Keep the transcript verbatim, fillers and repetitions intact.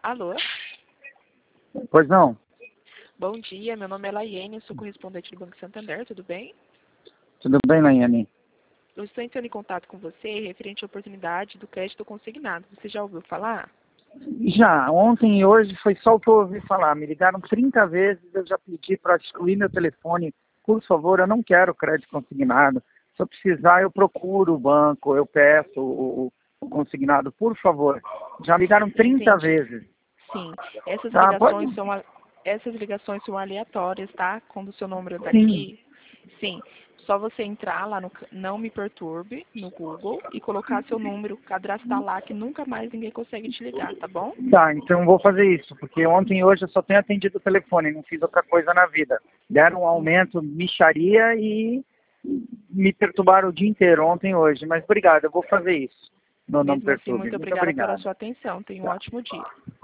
Alô? Pois não? Bom dia, meu nome é Laiane, eu sou correspondente do Banco Santander, tudo bem? Tudo bem, Laiane? Eu estou entrando em contato com você referente à oportunidade do crédito consignado. Você já ouviu falar? Já, ontem e hoje foi só o que eu ouvi falar. Me ligaram trinta vezes, eu já pedi para excluir meu telefone. Por favor, eu não quero crédito consignado. Se eu precisar, eu procuro o banco, eu peço o, o consignado, por favor. Já ligaram trinta Entendi. vezes. Sim, essas Tá, ligações pode? são a- essas ligações são aleatórias, tá? Quando o seu número está Sim. aqui, sim. Só você entrar lá no c- Não Me Perturbe, no Google, e colocar seu número, cadastrar lá, que nunca mais ninguém consegue te ligar, tá bom? Tá, então eu vou fazer isso, porque ontem e hoje eu só tenho atendido o telefone, não fiz outra coisa na vida. Deram um aumento, micharia e me perturbaram o dia inteiro, ontem e hoje. Mas obrigado, eu vou fazer isso. Não, não me Mesmo assim, perturbe. muito Muito obrigada pela obrigado. sua atenção. Tenha um Tá. ótimo dia.